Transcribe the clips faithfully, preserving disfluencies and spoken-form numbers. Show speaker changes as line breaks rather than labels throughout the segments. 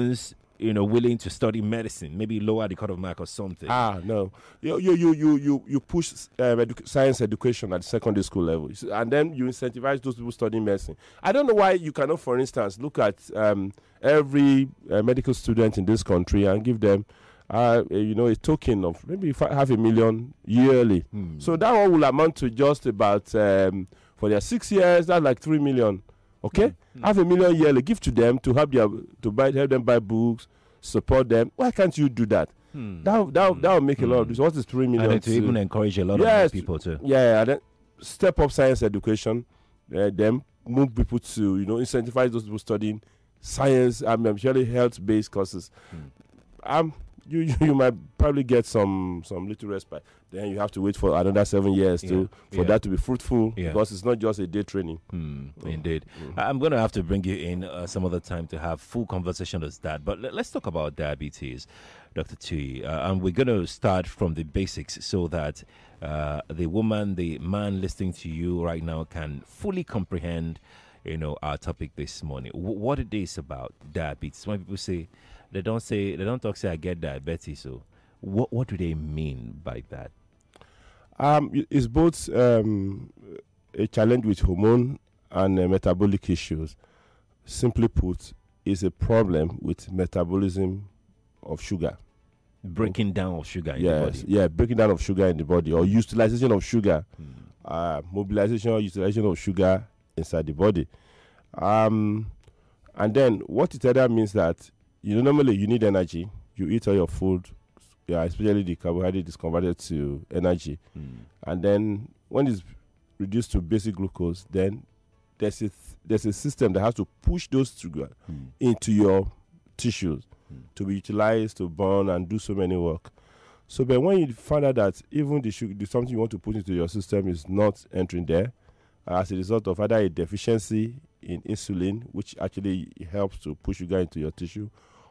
students, you know, willing to study medicine, maybe lower the cut of mark or something?
Ah, no. You you you you you, you push um, edu- science education at the secondary school level, and then you incentivize those people studying medicine. I don't know why you cannot, for instance, look at um, every uh, medical student in this country and give them, uh, a, you know, a token of maybe fi- half a million yearly.
Hmm.
So that one will amount to just about um, for their six years. That's like three million. Okay,
Hmm.
half a million yearly. Give to them to help their to buy help them buy books, support them. Why can't you do that?
Hmm.
That that that will make a lot of
Hmm.
this. What is three million?
And then to even encourage a lot
Yes.
of people to.
Yeah, and then step up science education. Uh, then move people to you know incentivize those people studying science. I mean, surely health based courses.
Hmm.
Um, you, you you might probably get some some little respite. Then you have to wait for another seven years to
Yeah,
for
yeah.
that to be fruitful
Yeah.
because it's not just a day training.
Hmm,
Mm.
indeed.
Mm.
I- I'm going to have to bring you in uh, some other time to have full conversation as that. But let, let's talk about diabetes, Doctor Tui. Uh, and we're going to start from the basics so that uh, the woman, the man listening to you right now can fully comprehend, you know, our topic this morning. W- what it is about diabetes. When people say, they don't say, they don't talk, say, I get diabetes. So what, what do they mean by that?
Um, i- it's both um, a challenge with hormone and uh, metabolic issues. Simply put, it's a problem with metabolism of sugar.
Breaking down of sugar in
Yes,
the body.
yeah, breaking down of sugar in the body or utilization of sugar,
Hmm.
uh, mobilization or utilization of sugar inside the body. Um, and then what it either means that you know normally you need energy. You eat all your food, yeah, especially the carbohydrate is converted to energy.
Hmm.
And then when it's reduced to basic glucose, then there's a th- there's a system that has to push those sugar
Hmm.
into your tissues
Hmm.
to be utilized to burn and do so many work. So, but when you find out that even the sugar, the something you want to put into your system is not entering there, as a result of either a deficiency in insulin, which actually helps to push sugar into your tissue,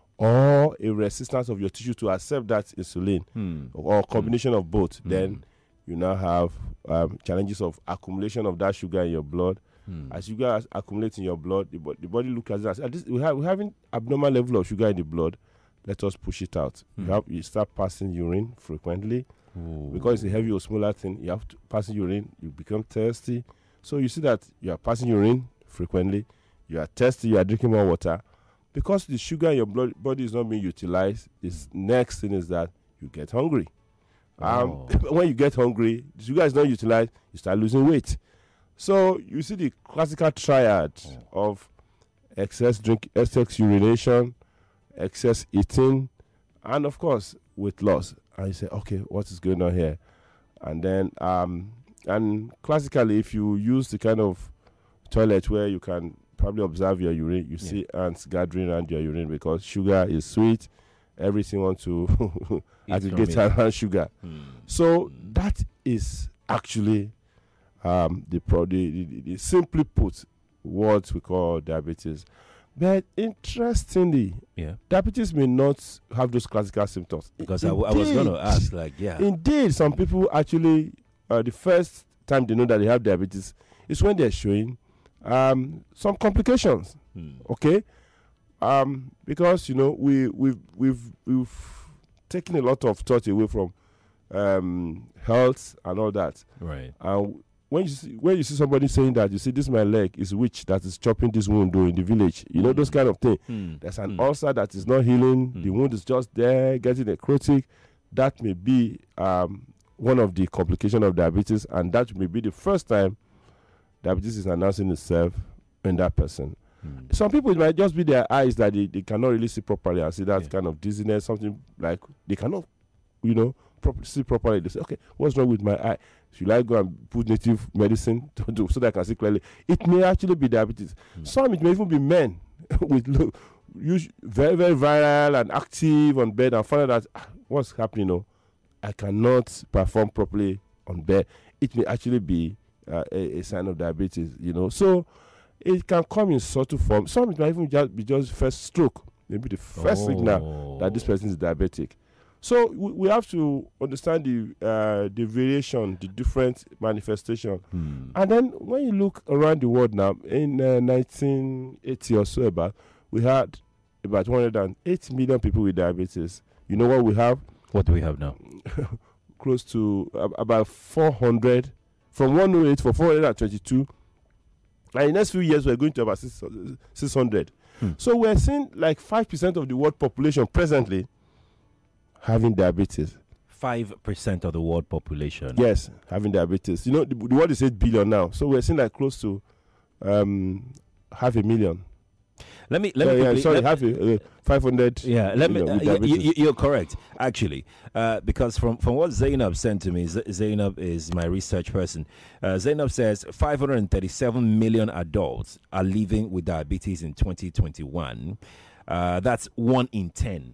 or a resistance of your tissue to accept that insulin,
Hmm.
or a combination of both,
Hmm.
then you now have um, challenges of accumulation of that sugar in your blood.
Hmm.
As sugar has- accumulates in your blood, the, bo- the body looks at it as "Ah, this, we have we having abnormal level of sugar in the blood. Let us push it out.
Hmm.
You have you start passing urine frequently
Ooh.
because it's a heavy osmolar thing. You have to pass urine. You become thirsty. So you see that you are passing urine frequently. You are thirsty. You are drinking more water because the sugar in your blood body is not being utilized. This next thing is that you get hungry. Um,
Oh.
when you get hungry, the sugar is not utilized. You start losing weight. So you see the classical triad of excess drink, excess urination, excess eating, and of course weight loss. And you say, okay, what is going on here? And then, um, and classically, if you use the kind of toilet where you can probably observe your urine, you
Yeah.
see ants gathering around your urine because sugar is sweet. Everything wants to
Eat
aggregate
from it.
around sugar.
Hmm.
So that is actually um, the, pro- the, the, the, the simply put what we call diabetes. But interestingly,
Yeah.
diabetes may not have those classical symptoms. I-
Because I, w- I was going to
indeed-
ask, like, yeah.
Indeed, some people actually, uh, the first time they know that they have diabetes is when they're showing um, some complications.
Hmm.
Okay, um, because you know we we've we've we've taken a lot of thought away from um, health and all that.
Right.
And when you see when you see somebody saying that, you see this my leg is witch that is chopping this wound though in the village. You know those kind of thing.
Hmm.
There's an
Hmm.
ulcer that is not healing. The
Hmm.
wound is just there, getting necrotic. That may be um, one of the complications of diabetes, and that may be the first time diabetes is announcing itself in that person.
Hmm.
Some people, it might just be their eyes that they, they cannot really see properly and see that
Yeah.
kind of dizziness, something like they cannot, you know, prop- see properly. They say, okay, what's wrong with my eye? Should I go and put native medicine to do so that I can see clearly? It may actually be diabetes.
Hmm.
Some, it may even be men with low, us- very, very viral and active on bed and find out that ah, what's happening, you know, I cannot perform properly on bed. It may actually be uh, a, a sign of diabetes, you know. So it can come in subtle form. Some it might even just be just first stroke, maybe the first signal that this
Oh.
person is diabetic. So we, we have to understand the uh, the variation, the different manifestation.
Hmm.
And then when you look around the world now, in uh, nineteen eighty or so about, we had about one hundred eight million people with diabetes. You know what we have?
What do we have now?
Close to uh, about four hundred, from one oh eight for four hundred twenty-two. And in the next few years, we're going to about six hundred. Hmm. So we're seeing like five percent of the world population presently having diabetes.
five percent of the world population.
Yes, having diabetes. You know, the, the world is eight billion now. So we're seeing like close to um, half a million.
Let me, let
uh,
me,
yeah,
quickly,
sorry,
let,
half a, uh, five hundred.
Yeah, let me,
million
uh, you, you, you're correct, actually. Uh, because from, from what Zainab sent to me, Z- Zainab is my research person. Uh, Zainab says five hundred thirty-seven million adults are living with diabetes in twenty twenty-one. Uh, that's one in ten.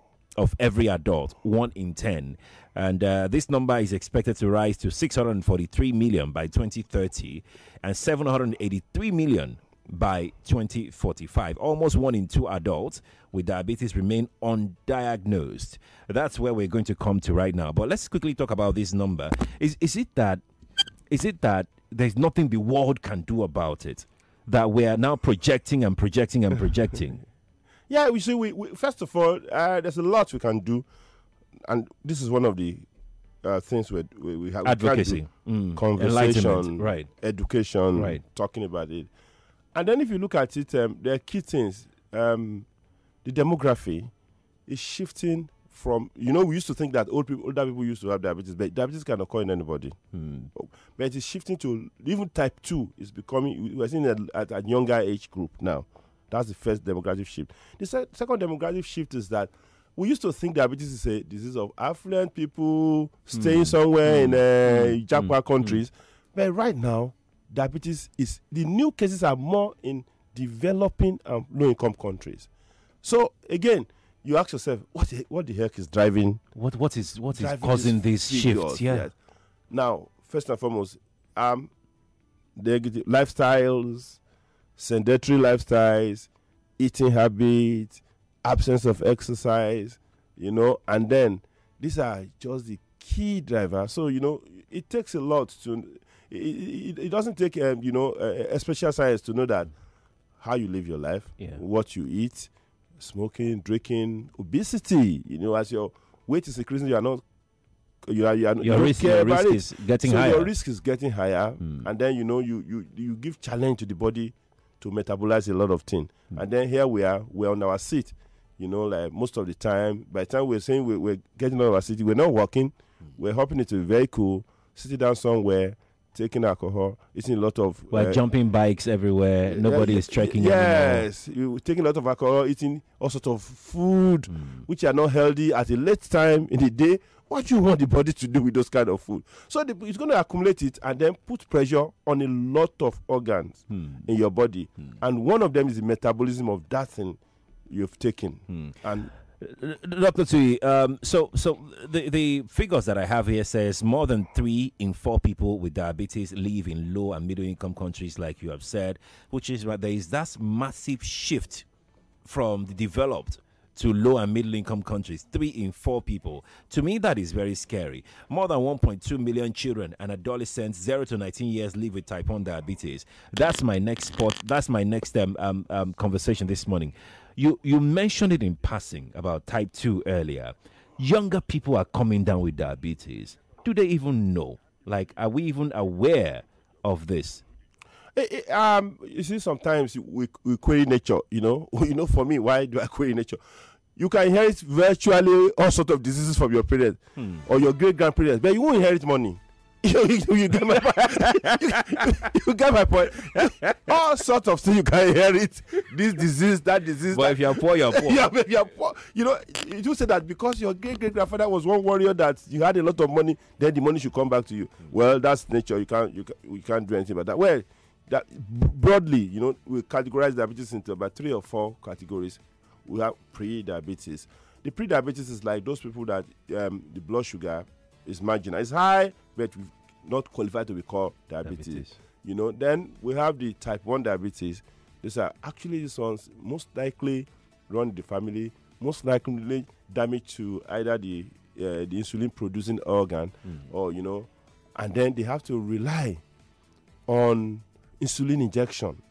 Of every adult, one in ten. And uh, this number is expected to rise to six hundred forty-three million by twenty thirty and seven hundred eighty-three million by twenty forty-five. Almost one in two adults with diabetes remain undiagnosed. That's where we're going to come to right now. But let's quickly talk about this number. Is is it that is it that there's nothing the world can do about it? That we are now projecting and projecting and projecting?
Yeah, we see. We, we first of all, uh, there's a lot we can do, and this is one of the uh, things we we, we have.
Advocacy,
we
mm.
conversation,
right?
Education,
right?
Talking about it, and then if you look at it, um, there are key things. Um, the demography is shifting from. You know, we used to think that old people, older people used to have diabetes, but diabetes can occur in anybody.
Hmm.
But it is shifting to even type two is becoming. We're seeing it at a younger age group now. That's the first demographic shift. The se- second demographic shift is that we used to think diabetes is a disease of affluent people staying mm. somewhere mm. in uh, mm. Japan mm. countries. Mm. But right now, diabetes is, the new cases are more in developing and low-income countries. So, again, you ask yourself, what the, what the heck is driving?
What What is what is causing this shift? Yeah.
Yes. Now, first and foremost, um, negative lifestyles, sedentary lifestyles, eating habits, absence of exercise, you know, and then these are just the key drivers. So, you know, it takes a lot to, it, it, it doesn't take, um, you know, a, a special science to know that how you live your life,
yeah.
what you eat, smoking, drinking, obesity, you know, as your weight is increasing, you are not, you are, you are,
your
you
risk, your risk
it.
is getting
so
higher.
your risk is getting higher,
mm.
and then, you know, you, you, you give challenge to the body to metabolize a lot of things. Mm. And then here we are, we're on our seat, you know, like most of the time. By the time we're saying we're, we're getting on our seat, we're not walking, mm. we're hopping into a vehicle, sitting down somewhere, taking alcohol, eating a lot of...
We're
uh,
jumping bikes everywhere,
uh,
nobody
uh,
is trekking
yes, anymore. You're taking a lot of alcohol, eating all sorts of food, mm. which are not healthy at a late time in the day. What do you want the body to do with those kind of food? So the, it's going to accumulate it and then put pressure on a lot of organs hmm. in your body. Hmm. And one of them is the metabolism of that thing you've taken. Hmm. And
Doctor Tui, um, so so the, the figures that I have here says more than three in four people with diabetes live in low and middle income countries, like you have said, which is right, there is that massive shift from the developed to low and middle income countries. Three in four people. To me, that is very scary. More than one point two million children and adolescents zero to nineteen years live with type one diabetes. That's my next spot. That's my next um, um, um, conversation this morning. You you mentioned it in passing about type two earlier. Younger people are coming down with diabetes. Do they even know? Like, are we even aware of this?
It, it, um, you see, sometimes we, we query nature, you know. You know, for me, why do I query nature? You can inherit virtually all sorts of diseases from your parents hmm. or your great-grandparents, but you won't inherit money. you, you, you, get my point. you, you get my point. All sorts of things you can inherit. This disease, that disease.
But
that,
if you're poor, you're poor.
yeah, if you're poor. You know, you do say that because your great-great-grandfather was one warrior that you had a lot of money, then the money should come back to you. Hmm. Well, that's nature. You can't, you, can, you can't do anything about that. Well, that broadly, you know, we categorize diabetes into about three or four categories. We have pre-diabetes. The pre-diabetes is like those people that um, the blood sugar is marginal. It's high, but not qualified to be called diabetes. diabetes. You know, then we have the type one diabetes. These are actually these ones most likely run in the family, most likely damage to either the uh, the insulin-producing organ mm. or, you know, and then they have to rely on insulin injection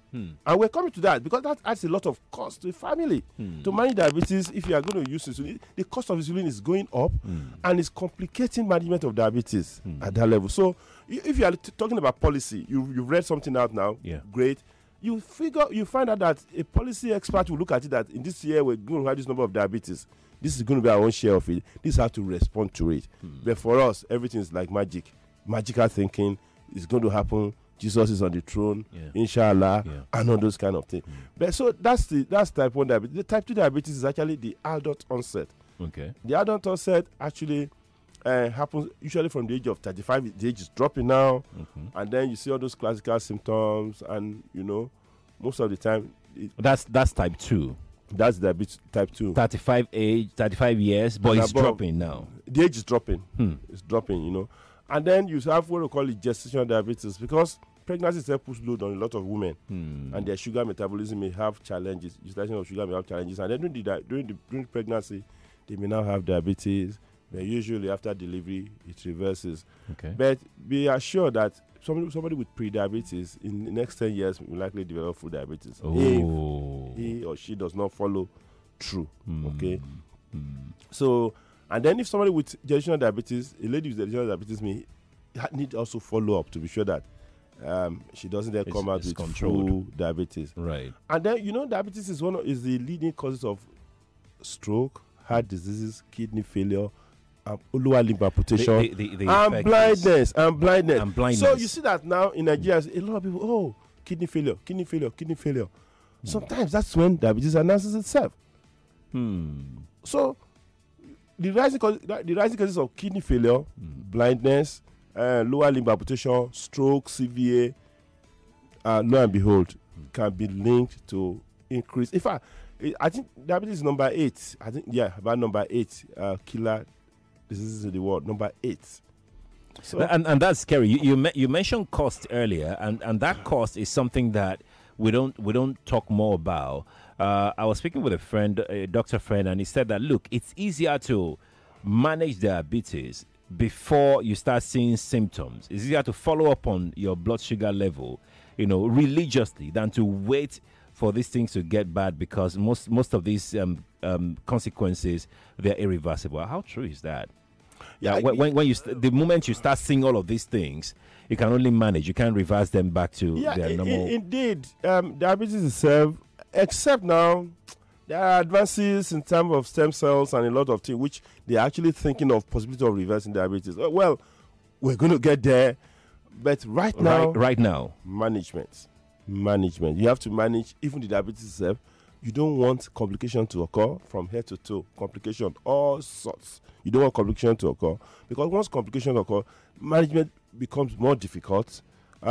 Hmm.
And we're coming to that because that adds a lot of cost to the family.
Hmm.
To manage diabetes, if you are going to use insulin, the cost of insulin is going up
Hmm.
and it's complicating management of diabetes
Hmm.
at that level. So i- if you are t- talking about policy, you, you've read something out now,
Yeah.
great. You figure, you find out that a policy expert will look at it that in this year we're going to have this number of diabetes. This is going to be our own share of it. This is how to respond to it.
Hmm.
But for us, everything is like magic. Magical thinking is going to happen. Jesus is on the throne,
Yeah.
inshallah,
Yeah.
and all those kind of things.
Hmm.
But so that's the that's type one diabetes. The type two diabetes is actually the adult onset.
Okay.
The adult onset actually uh, happens usually from the age of thirty-five. The age is dropping now,
Mhm.
and then you see all those classical symptoms, and you know, most of the time, it,
That's that's type two.
that's diabetes type two.
thirty-five age, thirty-five years, but
And
it's
above.
dropping now.
The age is dropping.
Hmm.
It's dropping, you know. And then you have what we call it gestational diabetes because pregnancy itself puts load on a lot of women,
Hmm.
and their sugar metabolism may have challenges. Utilization of sugar may have challenges, and then during the di- during the during pregnancy, they may now have diabetes. But usually after delivery, it reverses.
Okay.
But be assured that somebody somebody with pre-diabetes in the next ten years will likely develop food diabetes
Oh.
if he or she does not follow through.
Hmm.
Okay.
Hmm.
So, and then if somebody with gestational diabetes, a lady with gestational diabetes may ha- need also follow up to be sure that um, she doesn't then
It's-
come out
it's
with
controlled.
full diabetes.
Right.
And then you know diabetes is one of, is the leading causes of stroke, heart diseases, kidney failure, um, lower limb amputation,
The- the- the- the
and
effect is-
blindness, and blindness.
And blindness.
So you see that now in Nigeria, a lot of people, oh, kidney failure, kidney failure, kidney failure. Sometimes that's when diabetes announces itself.
Hmm.
So the rising cause, the rising causes of kidney failure, blindness, uh, lower limb amputation, stroke, C V A, uh, lo and behold, can be linked to increase. In fact, I- I think diabetes is number eight. I think yeah, about number eight uh, killer diseases in the world. Number eight. So
and and that's scary. You you, me- you mentioned cost earlier, and, and that cost is something that we don't we don't talk more about. Uh, I was speaking with a friend, a doctor friend, and he said that look, it's easier to manage diabetes before you start seeing symptoms. It's easier to follow up on your blood sugar level, you know, religiously than to wait for these things to get bad because most most of these um, um, consequences they're irreversible. How true is that? Yeah, when, when, when you st- the moment you start seeing all of these things, you can only manage. You can't reverse them back to
yeah,
their
i-
normal.
i- indeed, um, diabetes itself, except now there are advances in terms of stem cells and a lot of things which they are actually thinking of possibility of reversing diabetes. Uh, Well, we're going to get there, but right now,
right, right now.
management, management. You have to manage even the diabetes itself. You don't want complication to occur from head to toe. Complication, all sorts. You don't want complication to occur because once complications occur, management becomes more difficult.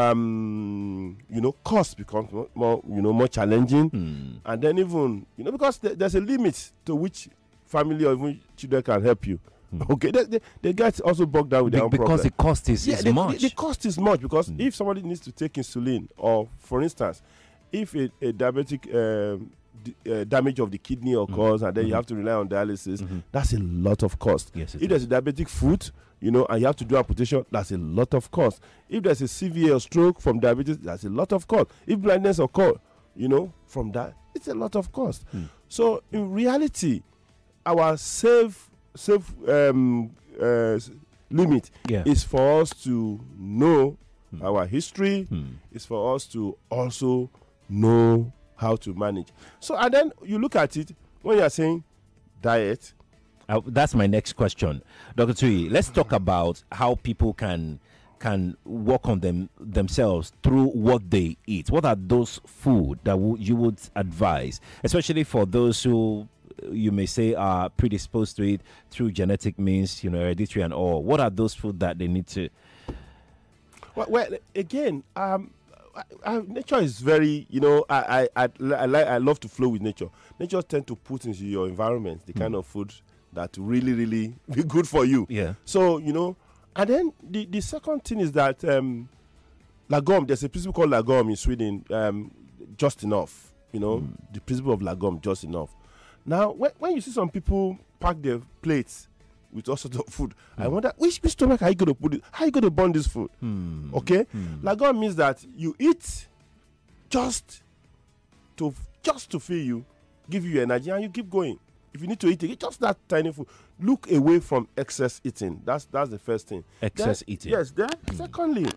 Um, you know, cost becomes more, more, you know, more challenging,
Hmm.
and then even, you know, because th- there's a limit to which family or even children can help you. Okay, they, they, they get also bogged down with
Be-
their own
because
problem.
the cost is,
Yeah,
is
the,
much.
The, the cost is much because
Mm.
if somebody needs to take insulin, or for instance, if a, a diabetic um, d- uh, damage of the kidney occurs and then you
Mhm.
have to rely on dialysis,
Mhm.
that's a lot of cost.
Yes, it
If there's
is.
a diabetic foot, you know, and you have to do amputation, that's a lot of cost. If there's a C V A or stroke from diabetes, that's a lot of cost. If blindness occur, you know, from that, it's a lot of cost.
Hmm.
So in reality, our safe safe um, uh, s- limit
Yeah.
is for us to know
Hmm.
our history.
Hmm.
It's for us to also know how to manage. So and then you look at it when you are saying diet.
Uh, that's my next question, Doctor Tui. Let's talk about how people can can work on them themselves through what they eat. What are those food that w- you would advise, especially for those who uh, you may say are predisposed to it through genetic means, you know, hereditary and all? What are those food that they need to?
Well, well again, um, I, I, nature is very, you know, I I I, I like I love to flow with nature. Nature tend to put into your environment the kind of food that really really be good for you.
Yeah.
So you know, and then the the second thing is that um, lagom. There's a principle called lagom in Sweden. Um, just enough. You know, the principle of lagom, just enough. Now, when, when you see some people pack their plates with all sorts of food, I wonder which, which stomach are you going to put it? How are you going to burn this food?
Hmm.
Okay,
Hmm.
lagom means that you eat just to just to feed you, give you energy, and you keep going. If you need to eat it, just that tiny food. Look away from excess eating. That's that's the first thing.
Excess
then,
eating.
Yes. Then, mm. secondly,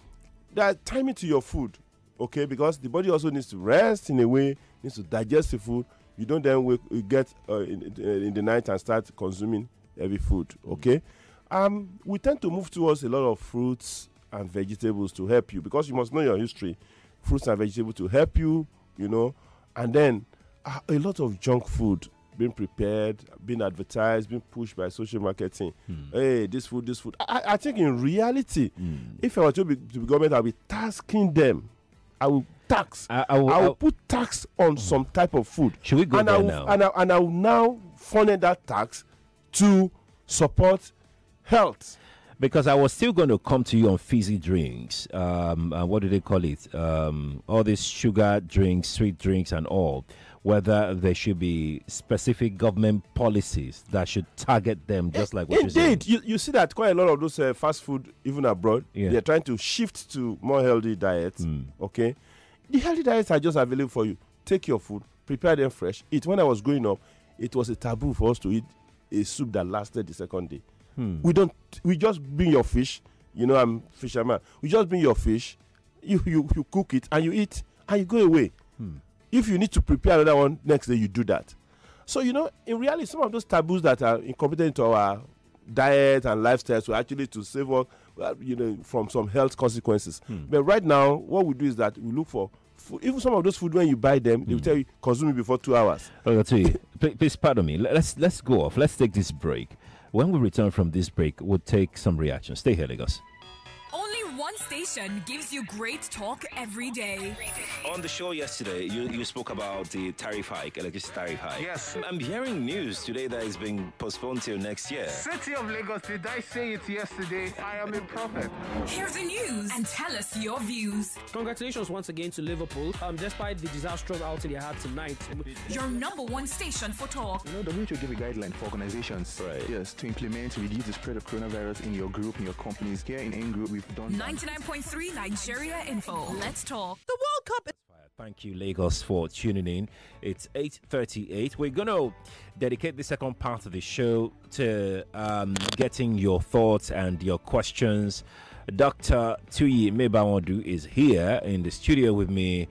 there timing to your food, okay? Because the body also needs to rest in a way, needs to digest the food. You don't then wake, you get uh, in, in the night and start consuming heavy food, okay? Mm. Um, we tend to move towards a lot of fruits and vegetables to help you, because you must know your history. Fruits and vegetables to help you, you know, and then uh, a lot of junk food being prepared, being advertised, being pushed by social marketing. Mm. Hey, this food, this food. I, I think in reality, mm. if I were to be, to be government, I'll be tasking them. I will tax. I, I, will, I will I'll, put tax on mm. some type of food.
Should we go
and
there
I will,
now?
And I, and I will now funnel that tax to support health.
Because I was still going to come to you on fizzy drinks. Um, uh, what do they call it? Um, all these sugar drinks, sweet drinks, and all. Whether there should be specific government policies that should target them, just like what
Indeed.
you're saying.
Indeed, you, you see that quite a lot of those uh, fast food, even abroad,
yeah.
they're trying to shift to more healthy diets. Mm. Okay, the healthy diets are just available for you. Take your food, prepare them fresh, eat. When I was growing up, it was a taboo for us to eat a soup that lasted the second day. Hmm. We don't. We just bring your fish. You know, I'm fisherman. We just bring your fish. You you you cook it and you eat and you go away. Hmm. If you need to prepare another one next day, you do that. So you know, in reality, some of those taboos that are incorporated into our diet and lifestyles were actually to save us, uh, you know, from some health consequences. Hmm. But right now, what we do is that we look for. Even some of those food, when you buy them, mm. they will tell you consume it before two hours.
Okay, to you. Please, please pardon me. Let's let's go off. Let's take this break. When we return from this break, we'll take some reactions. Stay here, Lagos.
Only one station gives you great talk every day.
On the show yesterday, you, you spoke about the tariff hike, electricity tariff hike.
Yes.
I'm hearing news today that it's being postponed till next year.
City of Lagos, did I say it yesterday? I am a prophet.
Hear the news and tell us your views.
Congratulations once again to Liverpool. Um, despite the disastrous outing they had tonight.
Your number one station for talk.
You know, W H O give a guideline for organizations.
Right.
Yes, to implement, to reduce the spread of coronavirus in your group, in your companies. Here in N Group, we've done
ninety-nine point three Nigeria Info. Let's talk.
The World Cup.
Thank you, Lagos, for tuning in. It's eight thirty-eight. We're going to dedicate the second part of the show to um, getting your thoughts and your questions. Doctor Tuyi Mebawodu is here in the studio with me.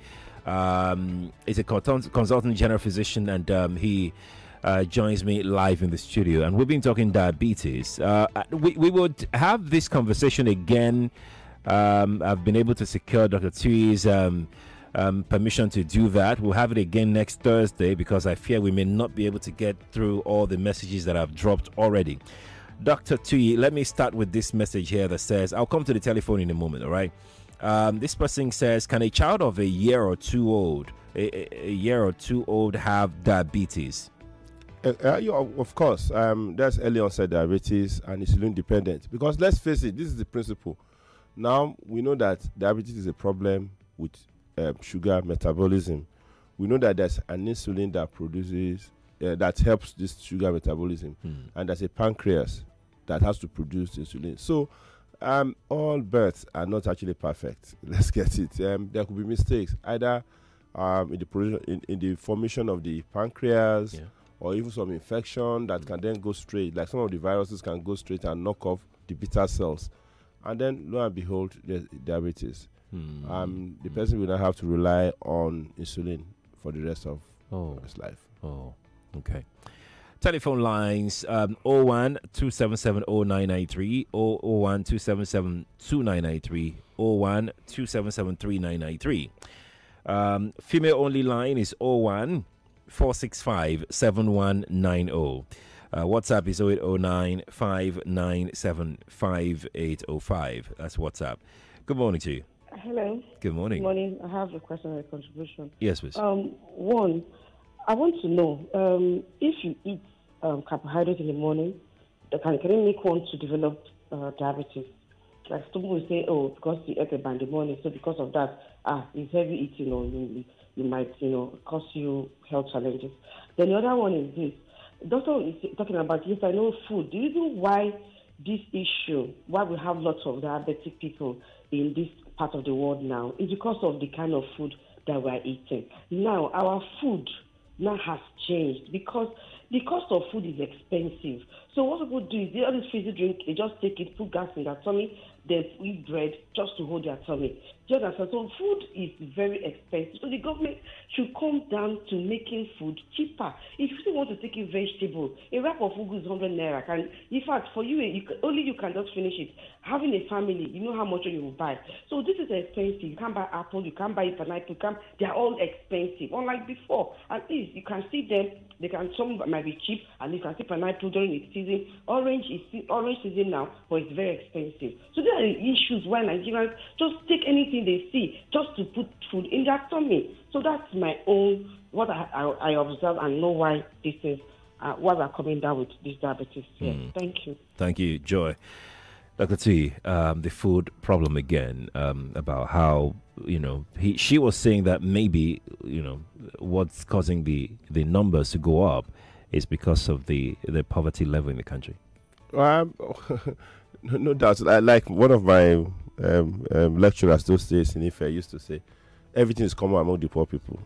Um, he's a consultant general physician, and um, he uh, joins me live in the studio. And we've been talking diabetes. Uh, we, we would have this conversation again. Um, I've been able to secure Doctor Tuyi's um, um, permission to do that. We'll have it again next Thursday because I fear we may not be able to get through all the messages that I've dropped already. Doctor Tuyi, let me start with this message here that says, I'll come to the telephone in a moment, all right? Um, this person says, can a child of a year or two old, a, a year or two old have diabetes?
Uh, uh, yeah, of course. Um, that's early onset diabetes and insulin dependent. Because let's face it, this is the principle. Now, we know that diabetes is a problem with um, sugar metabolism. We know that there's an insulin that produces, uh, that helps this sugar metabolism. Hmm. And there's a pancreas that has to produce insulin. So, um, all births are not actually perfect. Let's get it. Um, there could be mistakes, either um, in the production, in, in the formation of the pancreas, yeah. or even some infection that mm. can then go straight. Like some of the viruses can go straight and knock off the beta cells, and then lo and behold, there's diabetes. Mm. Um, the mm. person will not have to rely on insulin for the rest of
oh.
his life.
Oh, okay. Telephone lines um, zero one two seven seven zero nine nine three, zero one two seven seven two nine nine three, zero one two seven seven three nine nine three. Um, female only line is zero one four six five seven one nine zero. Uh, WhatsApp is zero eight zero nine five nine seven five eight zero five. That's WhatsApp. Good morning to you.
Hello.
Good morning.
Good morning. I have a question and a contribution.
Yes, please.
Um, one, I want to know um, if you eat um, carbohydrates in the morning, that can, can it make one to develop uh, diabetes? Like some people say, oh, because you ate a in the morning, so because of that, ah, it's heavy eating, or you, you might, you know, cause you health challenges. Then the other one is this. The doctor is talking about, yes, I know food. The reason why this issue, why we have lots of diabetic people in this part of the world now, is because of the kind of food that we're eating. Now, our food now has changed because the cost of food is expensive. So what people do is they all this fizzy drink, they just take it, put gas in their tummy, then eat bread just to hold their tummy. Do you understand? So food is very expensive. So the government should come down to making food cheaper. If you still want to take a vegetable, a wrap of ugu is one hundred naira. Can, in fact, for you, you can, only you can just finish it. Having a family, you know how much you will buy. So this is expensive. You can't buy apple, you can't buy pineapple, you can't, they're all expensive. Unlike before, at least you can see them. They can, some might be cheap, and you can see pineapple during its season. Orange is orange season now, but it's very expensive. So there are the issues why Nigerians just take anything they see just to put food in their tummy. So that's my own, what I, I, I observe and know why this is, uh, what are coming down with this diabetes. Yes, mm. Thank you.
Thank you, Joy. Doctor T, um, the food problem again, um, about how, you know, he, she was saying that maybe, you know, what's causing the, the numbers to go up is because of the, the poverty level in the country.
Um, no, no doubt. I, like one of my um, um, lecturers those days in Ife used to say, everything is common among the poor people.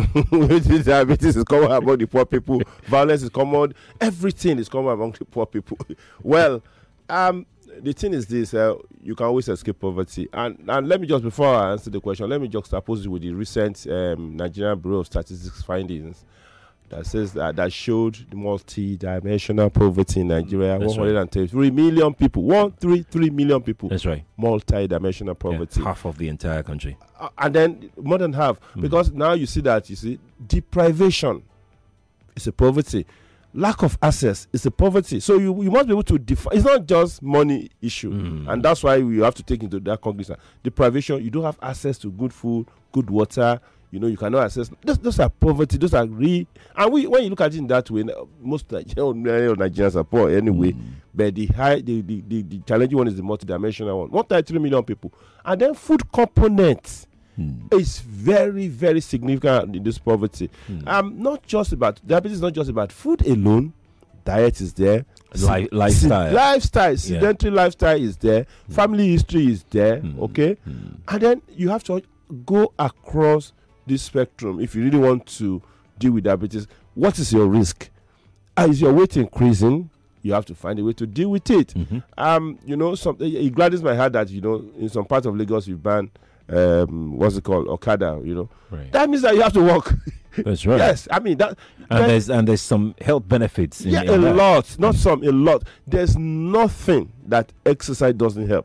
Diabetes is common among the poor people. Violence is common. Everything is common among the poor people. Well, um, the thing is this, uh, you can always escape poverty. And and let me just, before I answer the question, let me just oppose it with the recent um, Nigerian Bureau of Statistics findings that says that, that showed the multi-dimensional poverty in Nigeria. That's one hundred thirty-three right. million people, one hundred thirty-three million people.
That's right.
Multi-dimensional poverty.
Yeah, half of the entire country.
Uh, and then more than half, mm. because now you see that, you see, deprivation is a poverty. Lack of access is a poverty. So you, you must be able to define. It's not just money issue. Mm. And that's why we have to take into that cognizance. Deprivation, you don't have access to good food, good water. You know, you cannot access. Those, those are poverty. Those are real. And we, when you look at it in that way, most Nigerians, Nigerians are poor anyway. Mm. But the high, the, the, the, the challenging one is the multidimensional one. one hundred thirty-three million people. And then food components. Mm. It's very, very significant in this poverty. Mm. Um, not just about diabetes, is not just about food alone. Diet is there.
Li- lifestyle,
Se- lifestyle, sedentary yeah. lifestyle is there. Mm. Family history is there. Mm. Okay, mm. and then you have to go across this spectrum if you really want to deal with diabetes. What is your risk? Uh, is your weight increasing? You have to find a way to deal with it. Mm-hmm. Um, you know, some it gladdens my heart that you know in some parts of Lagos you ban. Um, what's it called? Okada, you know. Right. That means that you have to walk.
That's right.
Yes, I mean that.
And there's and there's some health benefits. In,
yeah,
in
a
that.
lot, not some, a lot. There's nothing that exercise doesn't help.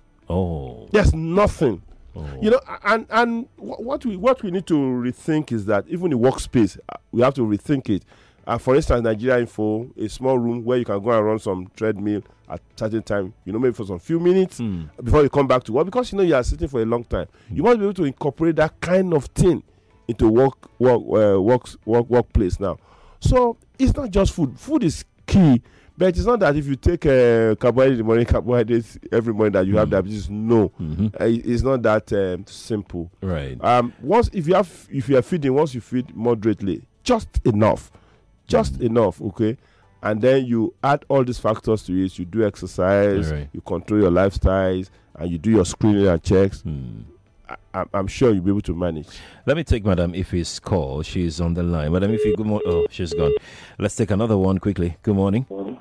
Oh.
There's nothing.
Oh.
You know, and and what we what we need to rethink is that even the workspace, we have to rethink it. Uh, for instance, Nigeria Info, a small room where you can go and run some treadmill at certain time, you know, maybe for some few minutes mm. before you come back to work, because you know you are sitting for a long time. Mm. You must be able to incorporate that kind of thing into work, work, uh, work, work, workplace now. So it's not just food. Food is key, but it's not that if you take uh, carbohydrate in the morning, carbohydrates every morning that you mm. have diabetes. No, mm-hmm. uh, it's not that um, simple.
Right.
Um. Once if you have, if you are feeding, once you feed moderately, just enough. Just mm. enough, okay? And then you add all these factors to it. You do exercise, right. you control your lifestyles, and you do your screening and checks. Mm. I, I'm sure you'll be able to manage.
Let me take Madam Ife's call. She's on the line. Madam Ife, good morning. Oh, she's gone. Let's take another one quickly. Good morning.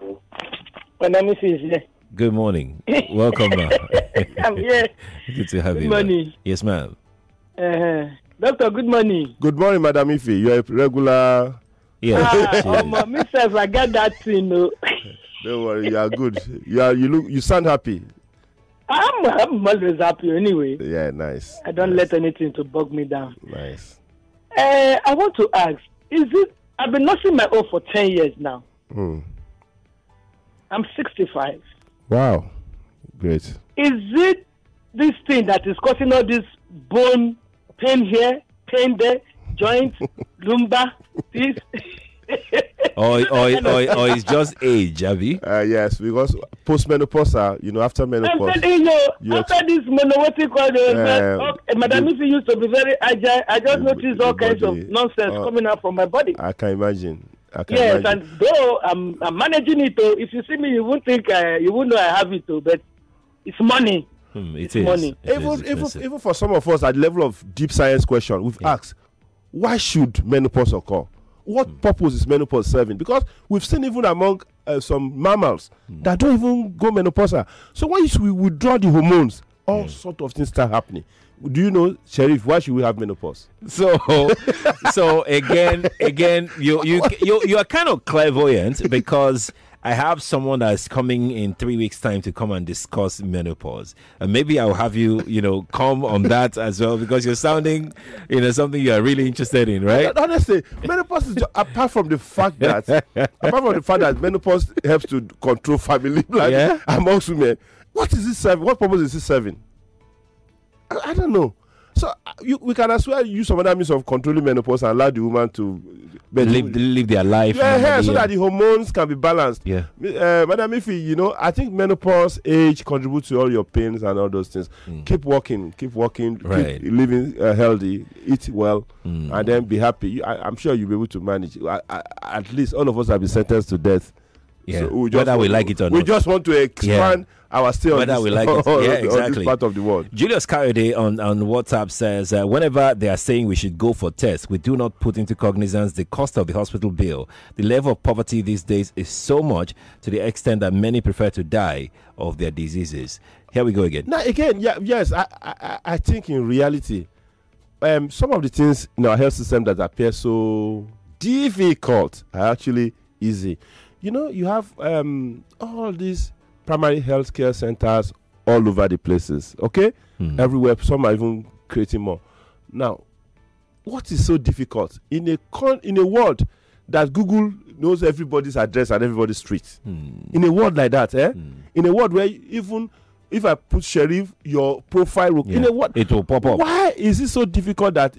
Madam Ife is here.
Good morning. Welcome, ma'am.
I'm here.
Good to have
good
you.
Good morning.
Ma. Yes, ma'am.
Uh, doctor, good morning.
Good morning, Madam Ife. You're a regular...
Yeah,
ah, um, myself, I got that thing. No.
Don't worry, you are good. You are. You look. You sound happy.
I'm. I'm always happy anyway.
Yeah, nice.
I don't
nice.
let anything to bug me down.
Nice.
Uh, I want to ask: is it? I've been nursing my own for ten years now. Hmm. I'm sixty-five.
Wow, great.
Is it this thing that is causing all this bone pain here, pain there? Joint, lumbar, this.
or, or, or, or it's just age, Abby.
Uh, yes, because postmenopause, uh, you know, after menopause.
I'm telling you, you after ex- this monotic called, uh, okay, Madam Ife used to be very agile. I just noticed all kinds body, of nonsense uh, coming out from my body.
I can imagine. I can
yes,
imagine.
And though I'm, I'm managing it, though, if you see me, you won't think, uh, you won't know I have it, though, but it's money.
Hmm, it
it's
is.
money.
It is
even, even,
expensive.
even for some of us at the level of deep science question, we've
Yeah.
asked, why should menopause occur? What
Hmm.
purpose is menopause serving? Because we've seen even among uh, some mammals
Hmm.
that don't even go menopausal. So when we withdraw the hormones, all sort of things start happening. Do you know, Sheriff, why should we have menopause?
So, so again, again, you you you you are kind of clairvoyant because I have someone that's coming in three weeks' time to come and discuss menopause, and maybe I'll have you, you know, come on that as well because you're sounding, you know, something you are really interested in, right?
Honestly, menopause is just, apart from the fact that apart from the fact that menopause helps to control family planning
Yeah.
amongst women, what is it serving? What purpose is it serving? I, I don't know. So uh, you, we can as well use some other means of controlling menopause and allow the woman to but
Live live their life.
yeah, yeah,
normally,
so
yeah.
that the hormones can be balanced.
Yeah.
Uh, Madam Ifi, you know, I think menopause age contributes to all your pains and all those things. Keep working, keep working,
Right.
keep living uh, healthy, eat well,
Mm.
and then be happy. You, I, I'm sure you'll be able to manage. I, I, at least all of us have been sentenced to death.
Yeah.
So we
Whether we
want-
like it or
we
not.
just want to expand our stay on
Whether
this,
we like it.
on-
Yeah,
on
exactly.
this part of the world.
Julius Kayode on, on WhatsApp says, uh, whenever they are saying we should go for tests, we do not put into cognizance the cost of the hospital bill. The level of poverty these days is so much to the extent that many prefer to die of their diseases. Here we go again.
Now again, yeah, yes, I, I, I think in reality, um, some of the things in our health system that appear so difficult are actually easy. You know, you have um, all these primary health care centers all over the places, okay?
Hmm.
Everywhere, some are even creating more. Now, what is so difficult in a con- in a world that Google knows everybody's address and everybody's street?
Hmm.
In a world like that, eh? In a world where even if I put Sheriff, your profile will, in
Yeah.
a world,
It will pop up.
why is it so difficult that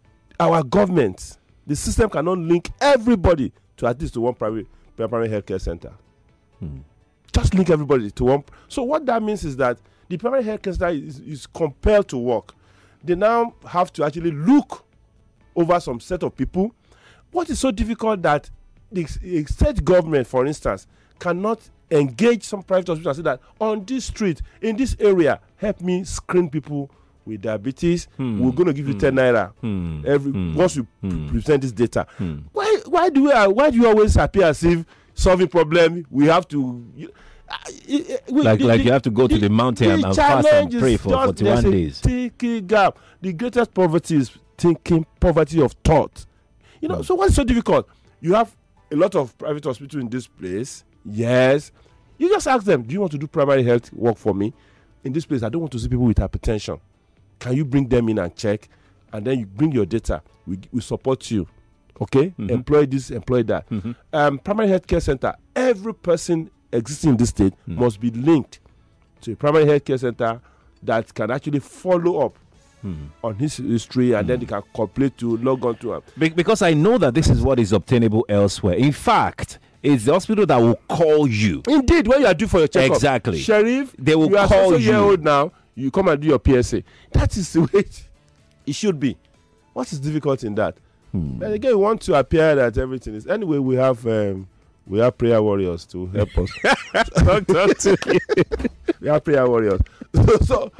our government, the system cannot link everybody to at least to one primary primary healthcare center?
Hmm.
Just link everybody to one. So what that means is that the primary healthcare center is, is compelled to work. They now have to actually look over some set of people. What is so difficult that the s- a state government, for instance, cannot engage some private hospital and say that on this street, in this area, help me screen people with diabetes.
Hmm.
We're going to give you ten naira
Hmm.
every
Hmm.
once you p-
Hmm.
present this data.
Hmm.
Why why do we uh, why do you always appear as if solving problem we have to you, uh, uh, we-
Like,
the-
like
the-
you have to go to the mountain and fast and
challenge is
pray for
just-
forty-one
there's a
days.
thinking gap. The greatest poverty is thinking poverty of thought. You know,
Hmm.
so what's so difficult? You have a lot of private hospitals in this place. Yes. You just ask them, do you want to do primary health work for me? In this place, I don't want to see people with hypertension. Can you bring them in and check? And then you bring your data. We, we support you. Okay?
Mhm.
Employ this, employ that.
Mhm.
Um, primary health care center, every person existing in this state
Mm.
must be linked to a primary health care center that can actually follow up
Hmm.
on his history, and then they can complete to log on to him.
Be- because I know that this is what is obtainable elsewhere. In fact, it's the hospital that will call you.
Indeed, when you are due for your checkup,
Exactly.
Sheriff,
They will
you are
call
so
you.
year old now. You come and do your P S A. That is the way it, it should be. What is difficult in that?
Hmm.
And again, we want to appear that everything is. Anyway, we have um, we have prayer warriors to help us. Talk- talk to- we have prayer warriors. so,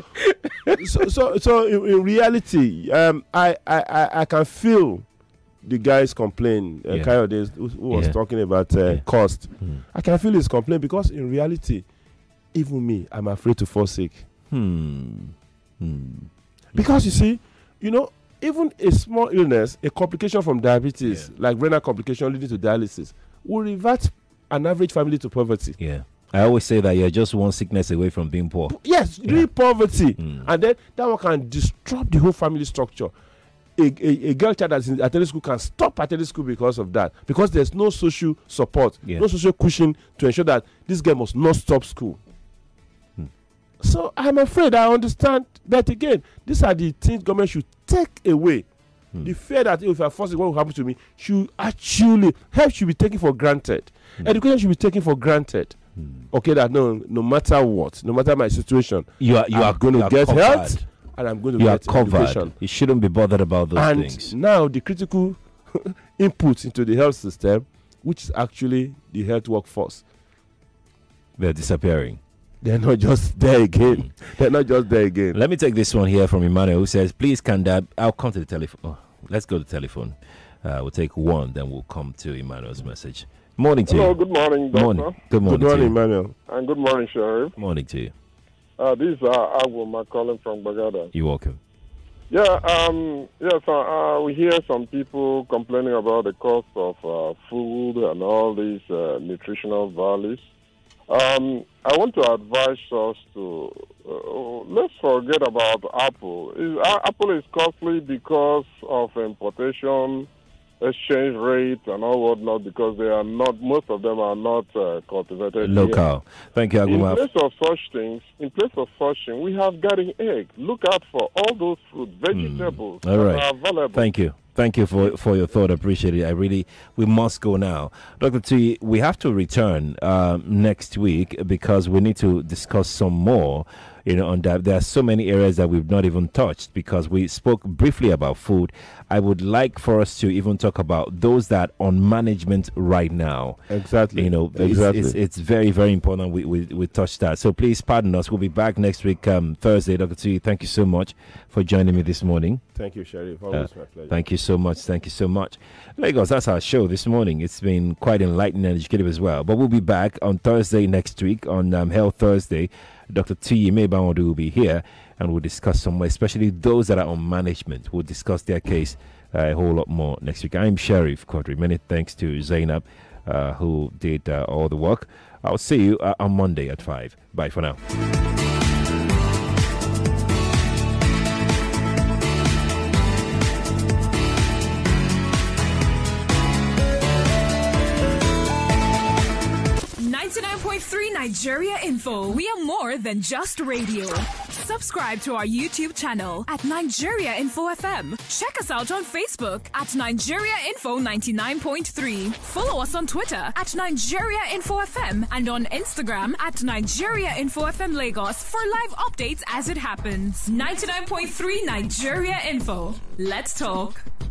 so, so, so in, in reality, um, I, I, I, I can feel the guy's complaint. Uh,
Yeah.
Kayode, who, who was
Yeah.
talking about uh,
Yeah.
cost.
Hmm.
I can feel his complaint because in reality, even me, I'm afraid to fall sick.
Hmm. Hmm.
Because you see, you know, even a small illness, a complication from diabetes, like renal complication leading to dialysis, will revert an average family to poverty.
Yeah. I always say that you're just one sickness away from being poor.
Yes,
Yeah.
real poverty.
Mm.
And then that one can disrupt the whole family structure. A, a, a girl child that's in attending school can stop attending school because of that. Because there's no social support,
Yeah.
no social cushion to ensure that this girl must not stop school.
Hmm.
So I'm afraid I understand. But again, these are the things government should take away.
Hmm.
The fear that if I force it, what will happen to me should actually, help should be taken for granted.
Hmm.
Education should be taken for granted. Okay, that no, no matter what, no matter my situation,
You are you
I'm
are
going to
you are
get
covered.
health and I'm going to
You are
get
covered.
education.
You shouldn't be bothered about those
And
things.
now the critical input into the health system, which is actually the health workforce.
They're disappearing.
they're not just there again. They're not just there again.
Let me take this one here from Emmanuel, who says, please can Dab, I'll come to the telephone. Oh, let's go to the telephone. Uh, we'll take one, then we'll come to Emmanuel's message. Morning to
Hello,
you.
good morning, Doctor.
Morning. Good morning,
Good morning,
to you.
Emmanuel.
And good morning, Sheriff.
Morning to you.
Uh, this is uh, Agwuma calling from Bagada.
You're welcome.
Yeah, um, yes, uh, uh, we hear some people complaining about the cost of uh, food and all these uh, nutritional values. Um, I want to advise us to, uh, let's forget about Apple. Is, uh, Apple is costly because of importation, exchange rate, and all whatnot, because they are not, most of them are not uh, cultivated
Local.
here.
Thank you,
In
Aguma.
place of such things, in place of such things, we have garden egg. Look out for all those fruit, vegetables
All
that
right.
are available.
Thank you. Thank you for, for your thought. I appreciate it. I really, we must go now. Doctor T, we have to return um, next week because we need to discuss some more. You know, on that, there are so many areas that we've not even touched because we spoke briefly about food. I would like for us to even talk about those that are on management right now.
Exactly.
You know,
exactly.
it's, it's, it's very, very important we, we, we touch that. So please pardon us. We'll be back next week, um, Thursday. Doctor T, thank you so much for joining me this morning.
Thank you, Sheriff. Always
Uh,
my pleasure.
Thank you so much. Thank you so much. Lagos, that's our show this morning. It's been quite enlightening and educative as well. But we'll be back on Thursday next week on um, Health Thursday. Doctor T. Mebanwadu will be here and we'll discuss some more, especially those that are on management. We'll discuss their case uh, a whole lot more next week. I'm Sheriff Quadri. Many thanks to Zainab, uh, who did uh, all the work. I'll see you uh, on Monday at five. Bye for now.
ninety-nine point three Nigeria Info. We are more than just radio. Subscribe to our YouTube channel at Nigeria Info F M. Check us out on Facebook at Nigeria Info ninety-nine point three. Follow us on Twitter at Nigeria Info F M and on Instagram at Nigeria Info F M Lagos for live updates as it happens. ninety-nine point three Nigeria Info. Let's talk.